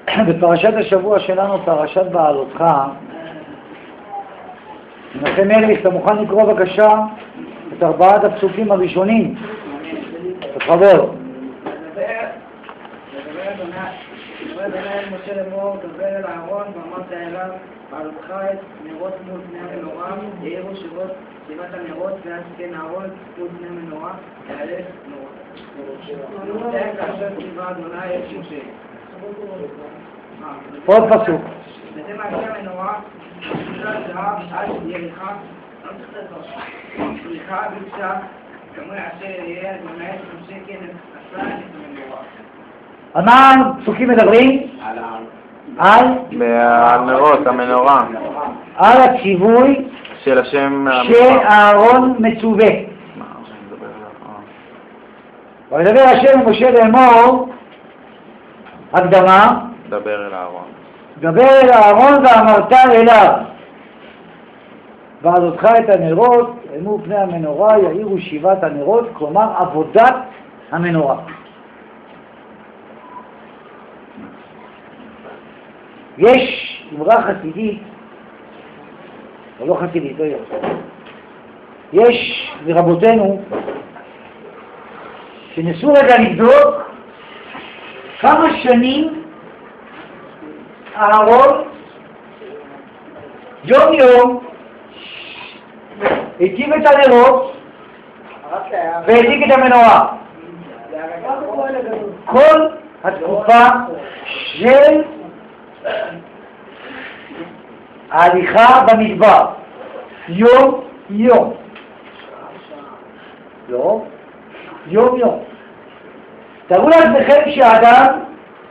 בפרשת השבוע שלנו, פרשת בעלותך, מנחם ארליך, אתה מוכן לקרוא בבקשה את 4 הפסוקים הראשונים? בכבוד. דבר אדוני אל משה לאמור, דבר אל אהרון, ואמרת אליו, בעלותך את נרות מול פני המנורה, יאירו שבעת הנרות, ואז כן אהרון מול פני המנורה, יעלה נרות. כאשר ציווה אדוני את משה. עוד פסוק. וזה מעשה המנורה, בגלל זהב עד יריחה, יריחה בקשה, כמו אשר יהיה אדוני את משה כן עשה את המנורה. על מה הפסוקים מדברים? על הנרות, המנורה. על הציווי של השם שאהרון מצווה. וידבר השם למשה לאמור, הקדמה, דבר אל אהרון. דבר אל אהרון ואמרת אליו, בעלותך את הנרות, עמו פני המנורה, יאירו 7 הנרות, כלומר עבודת המנורה. יש אמרה חסידית, או לא חסידית, לא יודע. יש מרבותינו שנסו רגע לבדוק כמה שנים אהרון יום יום הקים את הנרות והדליק את המנורה. כל התקופה של ההליכה במדבר, יום יום. לא, יום יום. תראו לעצמכם שהאדם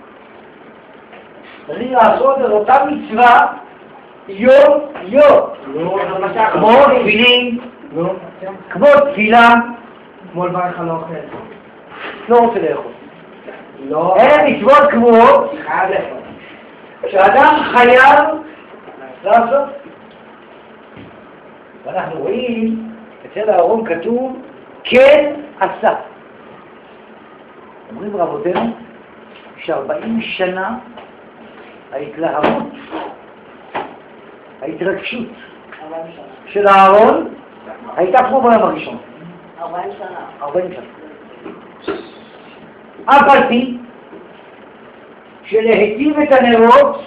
צריך לעשות את אותה מצווה יום יום. כמו תפילין, כמו תפילה. כמו לברך על אוכל. לא רוצה לאכול. לא. אלה מצוות קבועות חייב לאכול. שאדם חייב לעשות. ואנחנו רואים, אצל אהרון כתוב, כן עשה. אומרים רבותינו, ש40 שנה ההתלהבות, ההתרגשות של אהרון הייתה כמו ביום הראשון. 40 שנה. 40 שנה. אף על פי שלהיטיב את הנרות,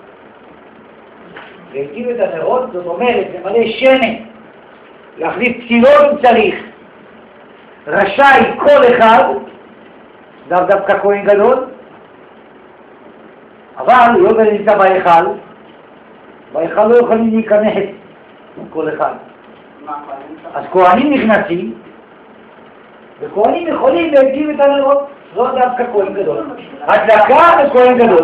להיטיב את הנרות, זאת אומרת, למלא שמן, להחליף פסילות אם צריך, רשאי כל אחד, דווקא כהן גדול, אבל לא נמצא בהיכל, בהיכל לא יכולים להיכנס כל אחד. אז כהנים נכנסים, וכהנים יכולים להיטיב את הנרות, לא דווקא כהן גדול. הדלקה וכהן גדול.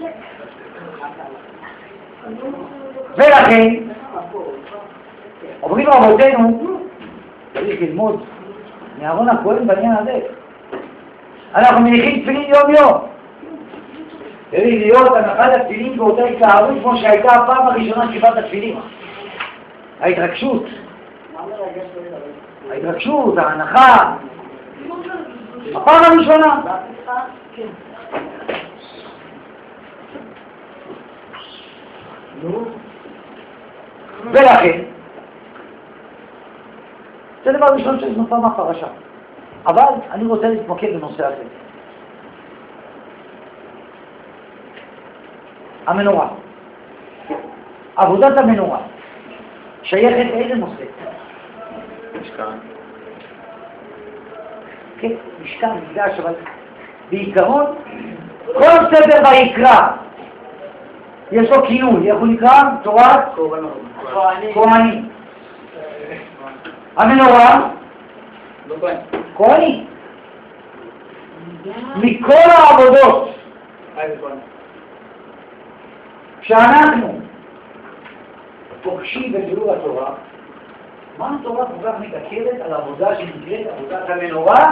ולכן, אומרים רבותינו, צריך ללמוד מאהרון הכהן בעניין הזה. אנחנו מניחים תפילין יום יום. צריך להיות הנחת התפילין באותה התלהבות כמו שהייתה הפעם הראשונה שקיבלת התפילין. ההתרגשות. ההתרגשות, ההנחה. הפעם הראשונה. ולכן, זה דבר ראשון שנופע מהפרשה. אבל אני רוצה להתמקד בנושא הזה. המנורה. עבודת המנורה שייכת לאיזה נושא? משכן. כן, משכן, מקדש, אבל בעיקרון, כל ספר ויקרא יש לו כינוי, איך הוא נקרא? תורת כהנים. המנורה? כהנים. מכל העבודות שאנחנו פוגשים בביאור התורה, מה התורה כל כך מתעכבת על עבודה שנקראת עבודת המנורה?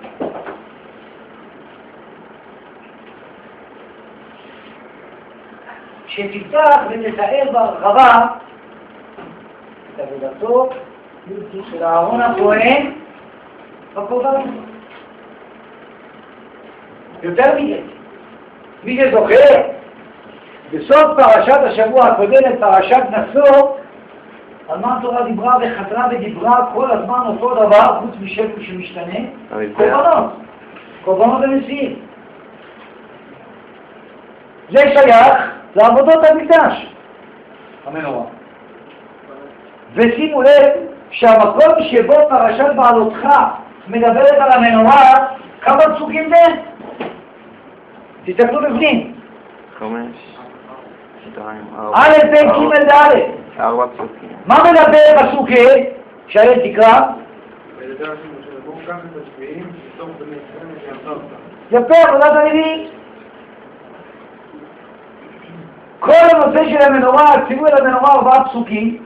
שתפתח ותתאר בהרחבה את עבודתו של אהרון הכהן בקורבן. יותר מזה, מי שזוכר בסוף פרשת השבוע הקודמת, פרשת נשוא, על מה התורה דיברה וחזרה ודיברה כל הזמן אותו דבר, חוץ משפל שמשתנה, קורבנות. קורבנות ונשיאים. זה שייך לעבודות המקדש, המנורה. ושימו לב שהמקום שבו פרשת בעלותך מדברת על המנורה, כמה פסוקים זה? תסתכלו בפנים. 5, 2, 4. א', ב', ג', ד'. 4 פסוקים. מה מדבר פסוק ה' שהילד תקרא? יפה, עבודת הנביאים. כל הנושא של המנורה, הציווי על המנורה 4 פסוקים.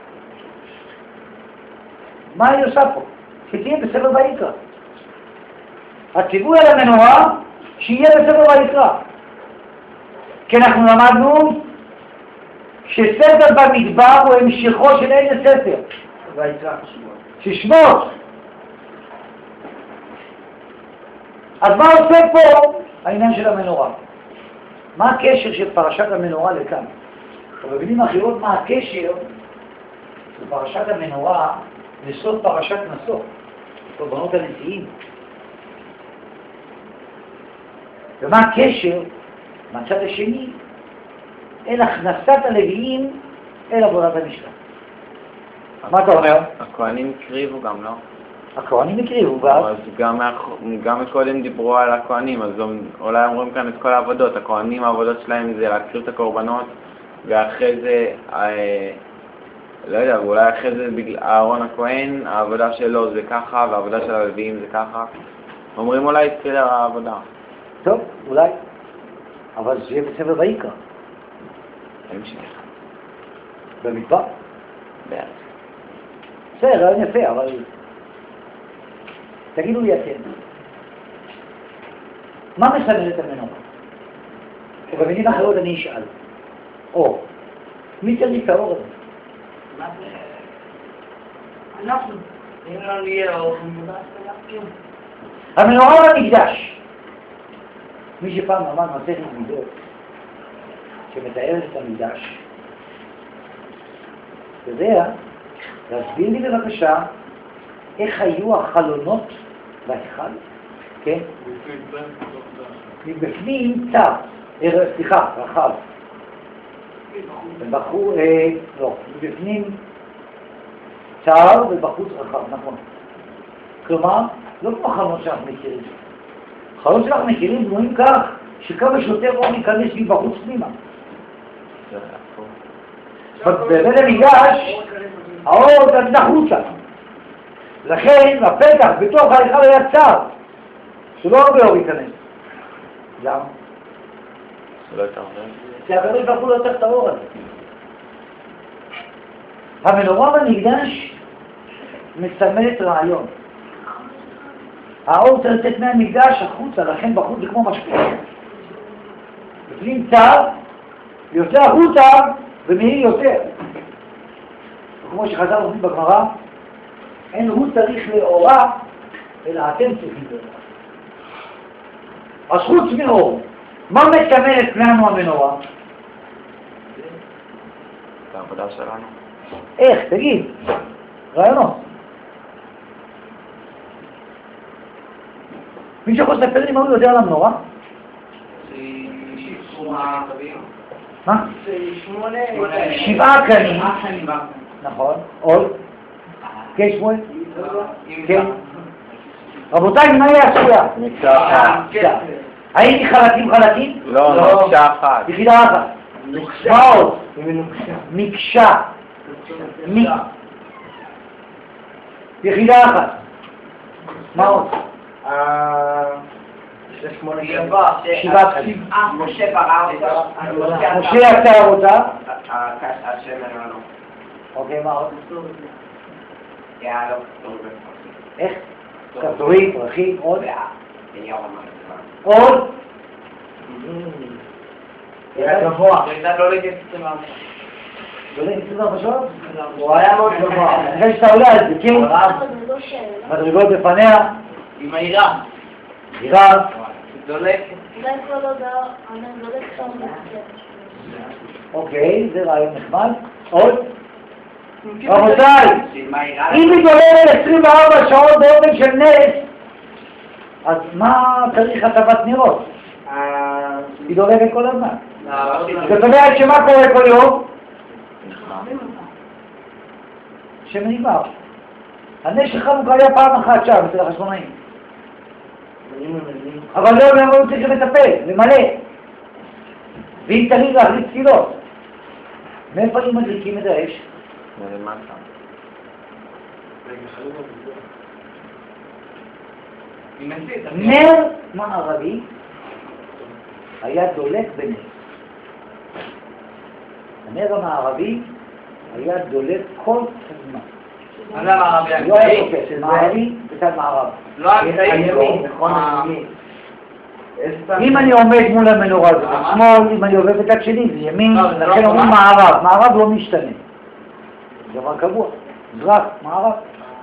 מה היא עושה פה? שתהיה בספר ויקרא. הציווי על המנורה שיהיה בספר ויקרא. כי אנחנו למדנו שספר במדבר הוא המשכו של איזה ספר? ויקרא. ששמות. אז מה עושה פה העניין של המנורה? מה הקשר של פרשת המנורה לכאן? ובמילים אחרות, מה הקשר של פרשת המנורה לסוף פרשת נשוא, קורבנות הנשיאים? ומה הקשר מהצד השני אל הכנסת הלוויים אל עבודת המשכן? מה אתה אומר? הכהנים הקריבו גם, לא? הכהנים הקריבו, ואז? אז גם קודם דיברו על הכהנים, אז אולי אומרים כאן את כל העבודות. הכהנים, העבודות שלהם זה להקריב את הקורבנות, ואחרי זה, לא יודע, ואולי אחרי זה אהרון הכהן, העבודה שלו זה ככה, והעבודה של הלוויים זה ככה. אומרים אולי את סדר העבודה. טוב, אולי. אבל זה יהיה בספר ויקרא. המשך. במדבר? בערך. בסדר, רעיון יפה, אבל... תגידו לי אתם, מה מסמל את המנורה? ובמילים אחרות אני אשאל, או, מי צריך את האור הזה? מה זה? אנחנו. אם לא נהיה אור, נדע כלום. המנורה במקדש. מי שפעם למד מסכת מידות, שמתארת את המקדש, אתה יודע, להסביר לי בבקשה איך היו החלונות בהיכל, כן? מבפנים צר, סליחה, רחב. ובחור, לא, מבפנים צר ובחוץ רחב, נכון. כלומר, לא כמו החלונות שאנחנו מכירים. החלונות שאנחנו מכירים בנויים כך שכמה שיותר אור ניכנס מבחוץ פנימה. בבית המקדש, האור תמיד החוצה. לכן, הפתח בתוך ההיכל היה צר, שלא הרבה אור ייכנס. למה? שלא יותר הרבה. כי הקדוש ברוך הוא לא צריך את האור הזה. המנורה במקדש מסמלת רעיון. האור צריך לצאת מהמקדש החוצה, לכן בחוץ זה כמו משפיע. בפנים צר, יוצא החוצה ומאיר יותר. כמו שחז"ל אומרים בגמרא, אין הוא צריך לאורה, אלא אתם צריכים לאורה. אז חוץ מאור, מה מסמלת לנו המנורה? את העבודה שלנו. איך? תגיד. רעיונות. מי שיכול לספר לי מה הוא יודע על המנורה? מה? 7 קנים. נכון. עוד? כן, שמואל? כן. רבותיי, מה היא עשויה? מקשה אחת. הייתי חלקים? לא, מקשה אחת. יחידה אחת. מה עוד? מקשה. יחידה אחת. מה עוד? 7 קנים. משה ברא אותה. משה יצר אותה. השם ממנו. אוקיי, מה עוד? יאללה. איך? כפתורים, פרחים, עוד? יאללה. עוד? היה גבוה. לא לגייס 24 שעות? הוא היה מאוד גבוה. אחרי שאתה עולה על זה, כן? מדרגות בפניה. היא מהירה. יראה. דולקת. אולי כל עוד אני דולק שם אוקיי, זה רעיון נחמד. עוד? רבותיי, אם היא דולרת 24 שעות באופן של נס, אז מה צריך הטבת נרות? היא דולרת כל הזמן. זאת אומרת שמה קורה כל יום? שמנגמר. הנס של חנוכה היה פעם אחת שם, אצל החשמונאים. אבל לא, הם לא צריכים לטפל, למלא. ואם צריך להחליט תפילות. מאיפה הם מדליקים את האש? נר מערבי היה דולק בנס. הנר המערבי היה דולק כל הזמן. מה זה המערבי? לא היה תופס, מערבי בצד מערב. לא הימין. אם אני עומד מול המנורה זה בשמאל, אם אני עובד בצד שני זה ימין, לכן אומרים מערב. מערב לא משתנה. זה דבר קבוע. מזרח, מערב.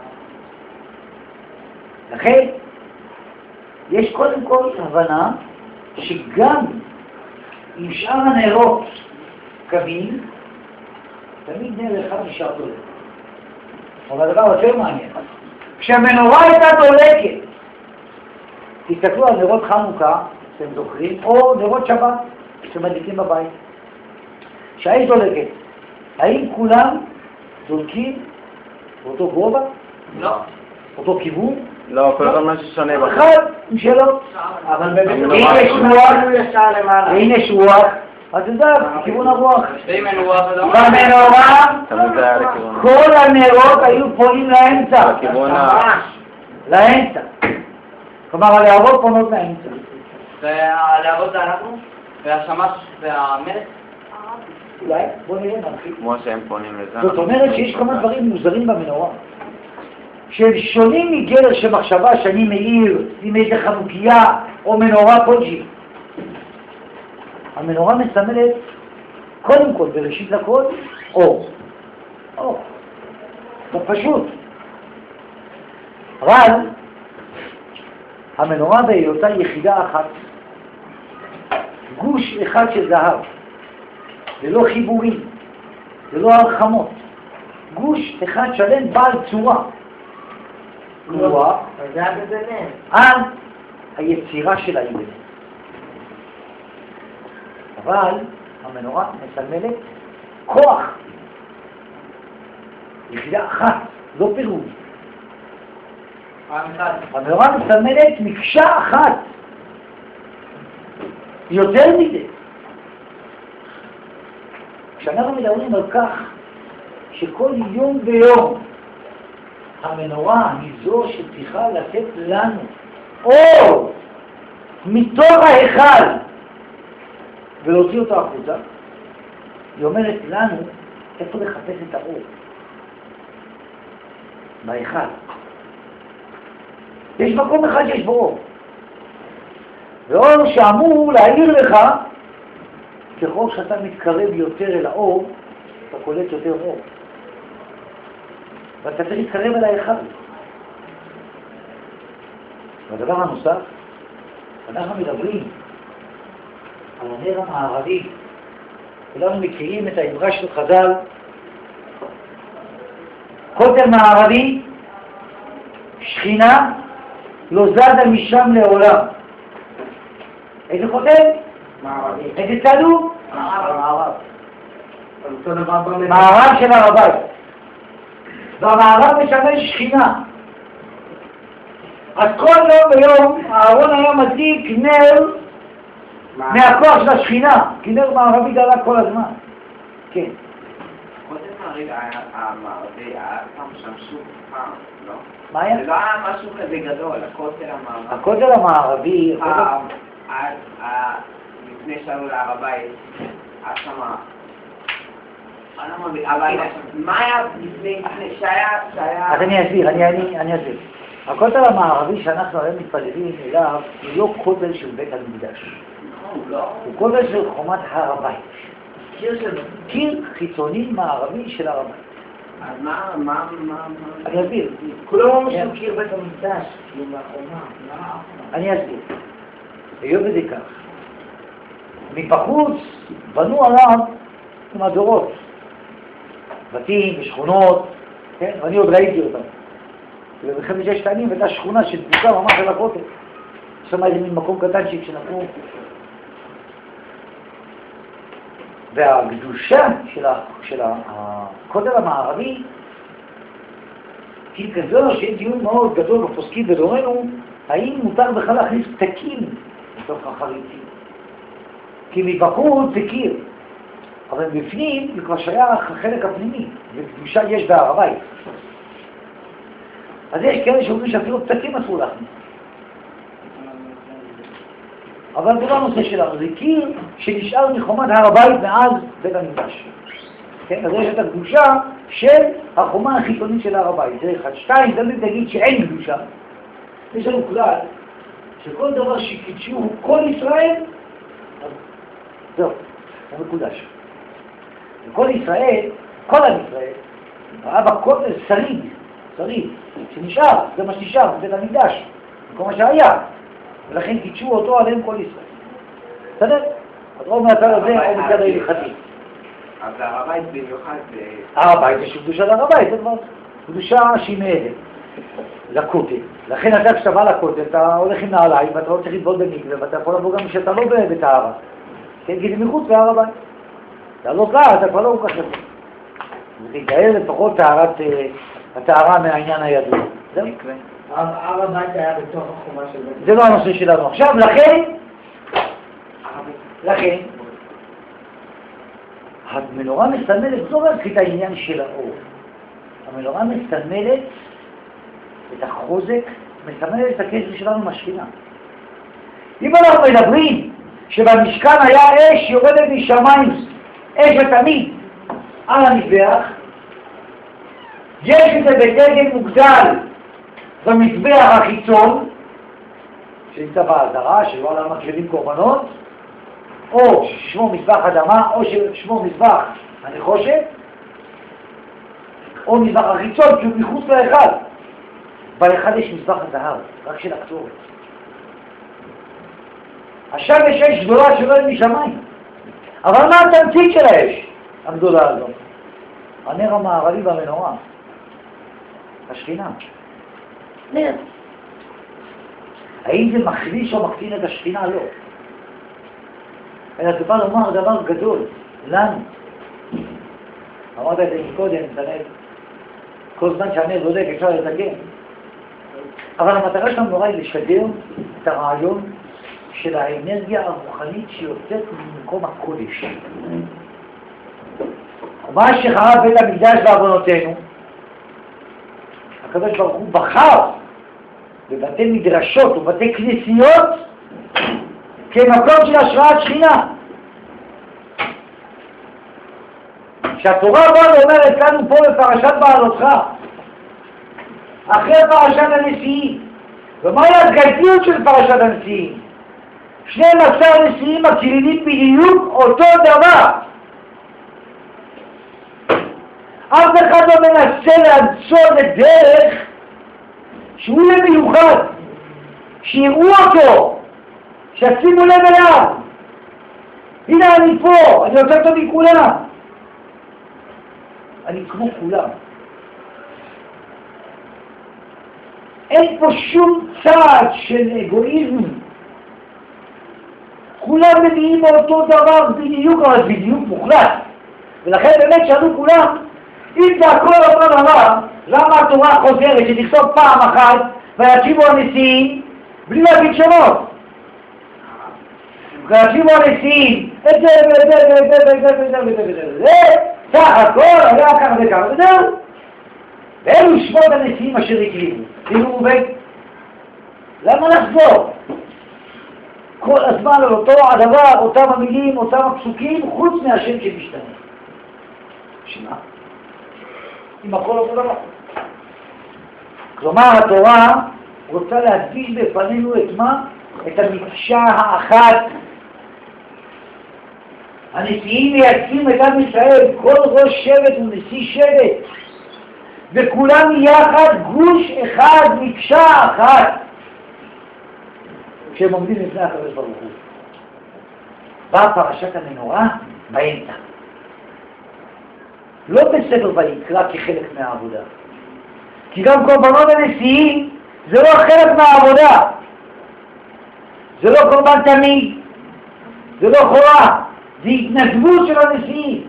לכן יש קודם כל הבנה שגם עם שאר הנרות קווים, תמיד נר אחד נשאר דולק. אבל הדבר יותר מעניין, כשהמנורה הייתה דולקת, תסתכלו על נרות חנוכה, אתם זוכרים, או נרות שבת שמדליקים בבית. כשהאש דולקת, האם כולם דולקים באותו גובה? לא. אותו כיוון? לא, כל הזמן משהו שונה בחיים. אחד עם שלו. אבל והנה שרוח, אז אתה יודע, כיוון הרוח. שתי מנורה. במנורה, תמיד היה לכיוון. כל הנרות היו פונים לאמצע. לכיוון לאמצע. כלומר, הלהבות פונות לאמצע. והלהבות זה אנחנו? והשמש והמלך? אולי, בוא נראה נרחיב. כמו שהם פונים לזה. זאת אומרת שיש כמה דברים מוזרים במנורה. שהם שונים מגדר של מחשבה שאני מאיר עם איזה חנוכיה או מנורה כלשהי. המנורה מסמלת קודם כל, בראשית לכל, אור. אור. זה פשוט. אבל המנורה בהיותה יחידה אחת, גוש אחד של זהב, ללא חיבורים, ללא הרחמות, גוש אחד שלם בעל צורה. על היצירה של העיבד. אבל המנורה מסמלת כוח, יחידה אחת, לא פירוד. המנורה מסמלת מקשה אחת, יותר מזה. כשאנחנו מדברים על כך שכל יום ביום המנורה היא זו שצריכה לתת לנו אור מתוך ההיכל ולהוציא אותו החוצה, היא אומרת לנו איפה לחפש את האור. בהיכל. יש מקום אחד שיש בו אור. ואור שאמור להעיר לך, ככל שאתה מתקרב יותר אל האור, אתה קולט יותר אור. ואתה צריך להתקרב אל ההיכל. והדבר הנוסף, אנחנו מדברים על הנר המערבי. כולנו מכירים את האמרה של חז"ל, כותל מערבי, שכינה לא זזה משם לעולם. איזה כותל? מערבי. איזה צד הוא? מערב. מערב של הר הבית. והמערב משמש שכינה. אז כל יום ויום הארון היה מדליק נר מהכוח של השכינה, כי נר מערבי דלק כל הזמן. כן. קודם המערבי היה פעם שם שוק פעם, לא? מה היה? זה לא היה משהו כזה גדול, הכותל המערבי. הכותל המערבי... לפני שעלו להר הבית, היה שמה... אבל מה היה לפני שהיה... אז אני אסביר. הכותל המערבי שאנחנו היום מתפללים אליו הוא לא כותל של בית המקדש. הוא כותל של חומת הר הבית. קיר חיצוני מערבי של הר הבית. אז מה... אני אסביר. כולם אומרים קיר בית המקדש, כאילו מהחומה. אני אסביר. היות וזה כך, מבחוץ בנו עליו עם הדורות, בתים ושכונות, כן? ואני עוד ראיתי אותם. ובמלחמת ששת הימים הייתה שכונה שדבוקה ממש על הכותל. שם איזה מין מקום קטנצ'יק שנתנו. והקדושה של הכותל המערבי היא כזו שיש דיון מאוד גדול בפוסקים בדורנו, האם מותר בכלל להכניס פתקים לתוך החריצים. כי מבחוץ זה קיר, אבל בפנים זה כבר שייך החלק הפנימי, וקדושה יש בהר הבית. אז יש כאלה שאומרים שאפילו פתקים אסור להכניס. אבל זה לא הנושא שלנו, זה קיר שנשאר מחומת הר הבית מאז בית המקדש. כן? אז יש את הקדושה של החומה החיצונית של הר הבית. זה אחד. שתיים, תמיד תגיד שאין קדושה. יש לנו כלל שכל דבר שקידשו כל ישראל, זהו, זה מקודש. וכל ישראל, כל עם ישראל, ראה בכותל שריד, שנשאר, זה מה שנשאר, בית המקדש, כל מה שהיה. ולכן קידשו אותו עליהם כל ישראל. בסדר? אז או מהצד הזה או מצד ההלכתי. אז הר הבית במיוחד זה... הר הבית יש קדושה להר הבית, זה כבר קדושה שהיא מעבר לכותל. לכן אתה כשאתה בא לכותל, אתה הולך עם נעליים ואתה לא צריך לטבול במקווה, ואתה יכול לבוא גם כשאתה לא בטהרה. כן, כי זה מחוץ להר הבית. לעלות להר, אתה כבר לא כל כך יכול. ותתאר לפחות הטהרה מהעניין הידוע. זהו? הר הבית היה בתוך החומה של בית. זה לא הנושא שלנו. עכשיו, לכן, המנורה מסמלת לא רק את העניין של האור. המנורה מסמלת את החוזק, מסמלת את הקשר שלנו עם השכינה. אם אנחנו מדברים שבמשכן היה אש יורדת משמיים, אש ותמיד על המזבח, יש את זה בדגל מוגדל במזבח החיצון, שנמצא בהזרה, שלא עליו מקריבים קורבנות, או שמו מזבח אדמה, או שמו מזבח הנחושת, או מזבח החיצון, שהוא מחוץ לאחד. באחד יש מזבח הזהב, רק של הקטורת. עכשיו יש אש גדולה שיורדת משמיים. אבל מה התמצית של האש הגדולה הזו? הנר המערבי במנורה. השכינה. נר. האם זה מחליש או מקטין את השכינה? לא. אלא זה בא לומר דבר גדול, לנו. אמרת את זה קודם, כל זמן שהנר בודק אפשר לתקן. אבל המטרה שלנו נורא היא לשדר את הרעיון של האנרגיה הרוחנית שיוצאת ממקום הקודש. ומה שחרב בית המקדש בעוונותינו, הקדוש ברוך הוא בחר בבתי מדרשות ובתי כנסיות כמקום של השראת שכינה. שהתורה באה ואומרת לנו פה בפרשת בעלותך, אחרי פרשת הנשיאים, ומהי הגדיות של פרשת הנשיאים? 12 נשיאים מקרינים בדיוק אותו דבר. אף אחד לא מנסה להמצוא לדרך שהוא יהיה מיוחד, שיראו אותו, שישימו לב אליו. הנה אני פה, אני יותר טוב מכולם. אני כמו כולם. אין פה שום צעד של אגואיזם. כולם מביאים אותו דבר בדיוק, אבל בדיוק מוחלט. ולכן באמת שאלו כולם, אם זה הכל אותו דבר, למה התורה חוזרת שתכתוב פעם אחת וישיבו הנשיאים בלי להגיד שמות? וישיבו הנשיאים את זה ואת זה ואת זה ואת זה ואת זה ואת זה, סך הכל היה ככה וככה וזהו. ואלו שמות הנשיאים אשר הקריבו. תראו עובד, למה לחזור? כל הזמן על אותו הדבר, אותם המילים, אותם הפסוקים, חוץ מהשם שמשתנה. שמה? אם הכל אותו דבר. כלומר, התורה רוצה להדגיש בפנינו את מה? את המקשה האחת. הנשיאים מייצגים את עם ישראל, כל ראש שבט הוא נשיא שבט. וכולם יחד גוש אחד, מקשה אחת. כשהם עומדים לפני הקדוש ברוך הוא. באה פרשת המנורה באמצע. לא בספר ויקרא כחלק מהעבודה. כי גם קורבנות הנשיאים זה לא חלק מהעבודה. זה לא קורבן תמיד, זה לא חובה, זה התנדבות של הנשיאים.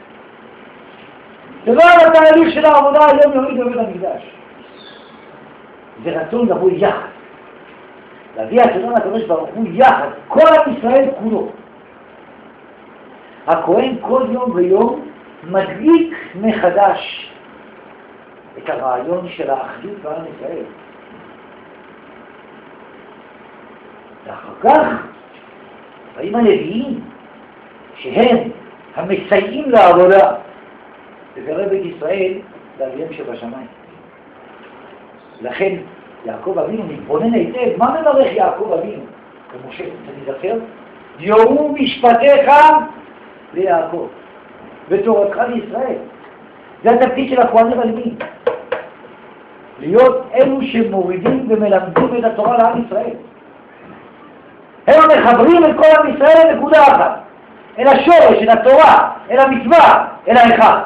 זה לא על התהליך של העבודה היומיומית בבית המקדש. זה רצון לבוא יחד. להביא השלום לקדוש ברוך הוא יחד, כל עם ישראל כולו. הכהן כל יום ויום מדליק מחדש את הרעיון של האחדות בעם ישראל. ואחר כך באים הלוויים שהם המסייעים לעבודה בגרי בית ישראל לאביהם שבשמיים. לכן יעקב אבינו מתבונן היטב, מה מברך יעקב אבינו? ומשה, אתה תזכר? יורו משפטיך ליעקב ותורתך לישראל. זה התפקיד של הכהנים הלוויים. להיות אלו שמורידים ומלמדים את התורה לעם ישראל. הם מחברים את כל עם ישראל לנקודה אחת, אל השורש, אל התורה, אל המצווה, אל האחד.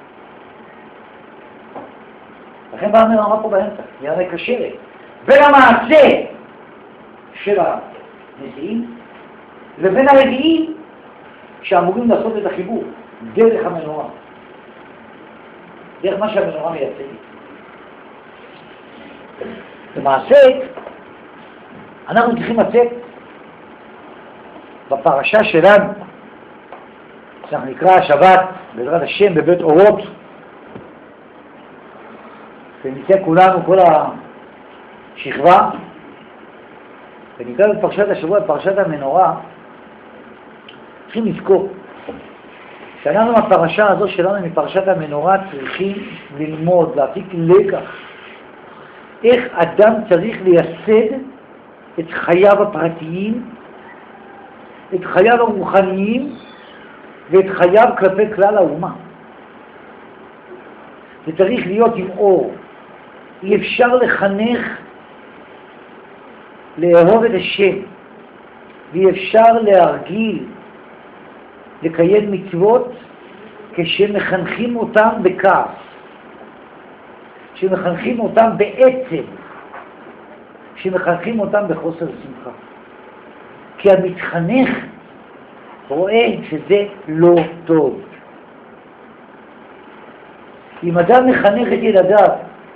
לכן באה המנורה פה באמצע, היא המקשרת בין המעשה של הנשיאים לבין הלוויים שאמורים לעשות את החיבור דרך המנורה, דרך מה שהמנורה מייצגת. למעשה, אנחנו צריכים לצאת בפרשה שלנו, שאנחנו נקרא השבת בעזרת השם בבית אורות, ונצא כולנו, כל השכבה, ונקרא בפרשת השבוע, בפרשת המנורה. צריכים לזכור שאנחנו בפרשה הזו שלנו מפרשת המנורה צריכים ללמוד, להפיק לקח איך אדם צריך לייסד את חייו הפרטיים, את חייו הרוחניים ואת חייו כלפי כלל האומה. זה צריך להיות עם אור. אי אפשר לחנך לאהוב את השם, ואי אפשר להרגיל לקיים מצוות כשמחנכים אותם בכעס, כשמחנכים אותם בעצם, כשמחנכים אותם בחוסר שמחה. כי המתחנך רואה שזה לא טוב. אם אדם מחנך את ילדיו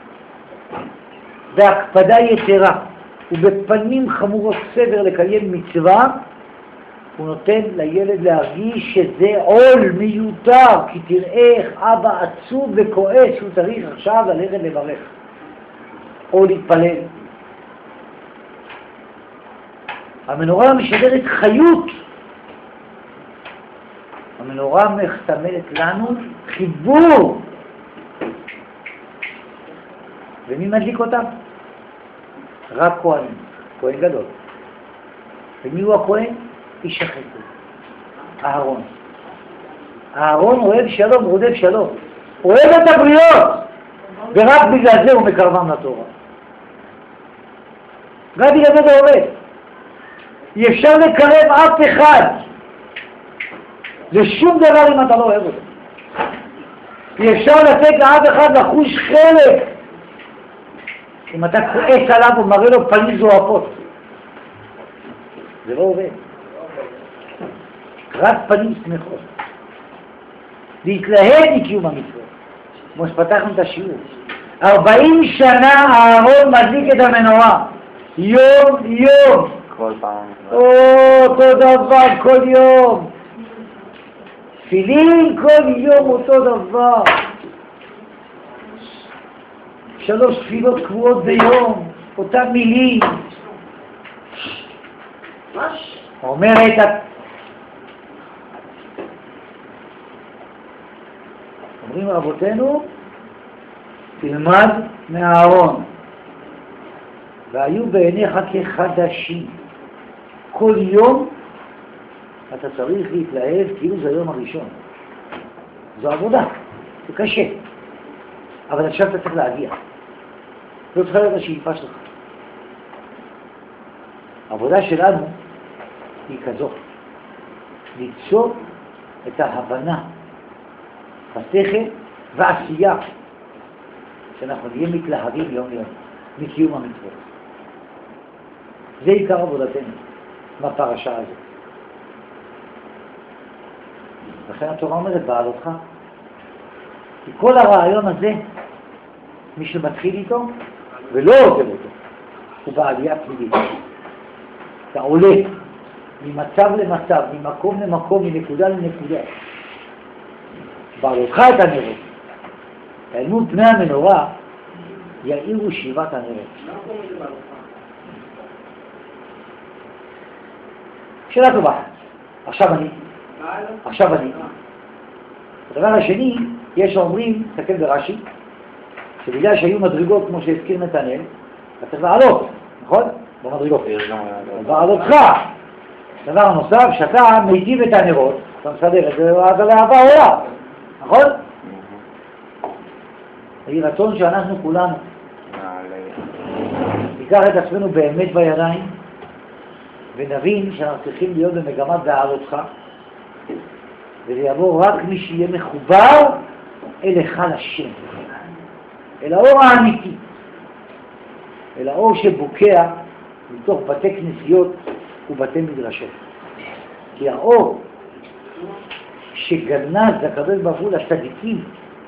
בהקפדה יתרה ובפנים חמורות סבר לקיים מצווה, הוא נותן לילד להרגיש שזה עול מיותר, כי תראה איך אבא עצוב וכועס שהוא צריך עכשיו ללכת לברך או להתפלל. המנורה משדרת חיות. המנורה מסמלת לנו חיבור. ומי מדליק אותם? רק כהן, כהן גדול. ומי הוא הכהן? איש החסד, אהרון. אהרון אוהב שלום, רודף שלום. אוהב את הבריות, ורק בגלל זה הוא מקרבם לתורה. רק בגלל זה זה עובד. אי אפשר לקרב אף אחד לשום דבר אם אתה לא אוהב אותו. אי אפשר לתת לאף אחד לחוש חלק אם אתה כועס עליו ומראה לו פנים זועפות. זה לא עובד. רק פנים שמחות. להתלהב מקיום המצוות. כמו שפתחנו את השיעור. 40 שנה אהרון מדליק את המנורה. יום יום. כל פעם. אותו דבר כל יום. תפילין כל יום אותו דבר. 3 תפילות קבועות ביום. אותם מילים. אומרת אומרים רבותינו, תלמד מהארון, והיו בעיניך כחדשים. כל יום אתה צריך להתלהב כאילו זה היום הראשון. זו עבודה, זה קשה. אבל עכשיו אתה צריך להגיע. לא צריכה להיות השאיפה שלך. העבודה שלנו היא כזאת. ליצור את ההבנה, השכל והעשייה, שאנחנו נהיה מתלהבים יום יום מקיום המצוות. זה עיקר עבודתנו מהפרשה הזאת. לכן התורה אומרת בעלותך. כי כל הרעיון הזה, מי שמתחיל איתו ולא עובר אותו, הוא בעלייה תמידית. אתה עולה ממצב למצב, ממקום למקום, מנקודה לנקודה. בעלותך את הנרות. העלמות פני המנורה יאירו שבעת הנרות. שאלה טובה. עכשיו אני. הדבר השני, יש אומרים, תסתכל ברש"י, שבגלל שהיו מדרגות כמו שהזכיר נתנאל, אתה צריך לעלות, נכון? במדרגות. בעלותך. דבר הנוסף, שאתה מיטיב את הנרות, אתה מסדר את זה, אז להבא עולה, נכון? יהי רצון שאנחנו כולנו ניקח את עצמנו באמת בידיים ונבין שאנחנו צריכים להיות במגמת בעלותך, וזה יבוא רק מי שיהיה מחובר אל היכל השם, אל האור האמיתי, אל האור שבוקע מתוך בתי כנסיות ובתי מדרשות. כי האור שגנז לקבל בגבול הצדיקים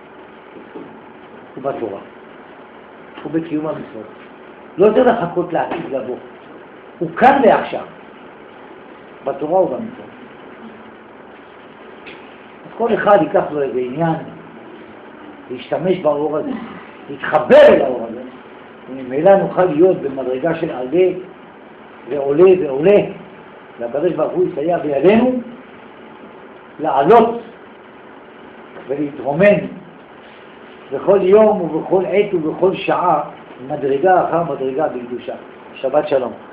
הוא בתורה, הוא בקיום המצוות. לא צריך לחכות לעתיד לבוא, הוא כאן ועכשיו, בתורה ובמצוות. אז כל אחד ייקח לו איזה עניין להשתמש באור הזה, להתחבר אל האור הזה, וממילא נוכל להיות במדרגה של עלה ועולה ועולה, והקדוש ברוך הוא יסייע בידינו לעלות ולהתרומם בכל יום ובכל עת ובכל שעה מדרגה אחר מדרגה בקדושה. שבת שלום.